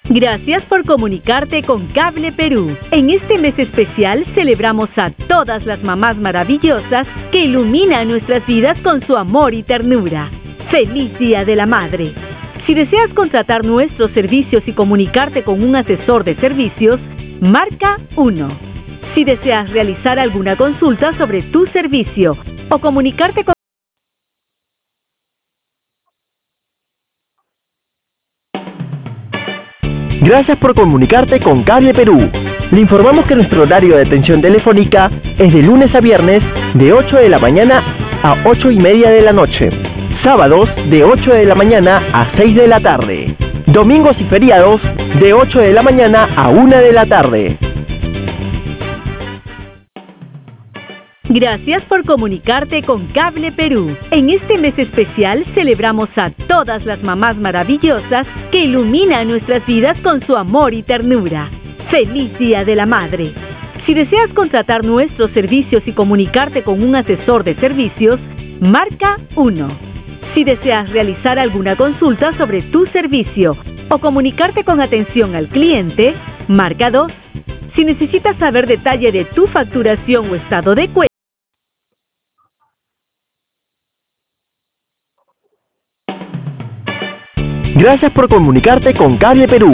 Gracias por comunicarte con Cable Perú. En este mes especial celebramos a todas las mamás maravillosas que iluminan nuestras vidas con su amor y ternura. ¡Feliz Día de la Madre! Si deseas contratar nuestros servicios y comunicarte con un asesor de servicios, marca 1. Si deseas realizar alguna consulta sobre tu servicio o comunicarte con... Gracias por comunicarte con Cable Perú. Le informamos que nuestro horario de atención telefónica es de lunes a viernes de 8 de la mañana a 8:30 de la noche. Sábados de 8 de la mañana a 6 de la tarde. Domingos y feriados de 8 de la mañana a 1 de la tarde. Gracias por comunicarte con Cable Perú. En este mes especial celebramos a todas las mamás maravillosas que iluminan nuestras vidas con su amor y ternura. ¡Feliz Día de la Madre! Si deseas contratar nuestros servicios y comunicarte con un asesor de servicios, marca 1. Si deseas realizar alguna consulta sobre tu servicio o comunicarte con atención al cliente, marca 2. Si necesitas saber detalle de tu facturación o estado de cuenta, Gracias por comunicarte con Cable Perú.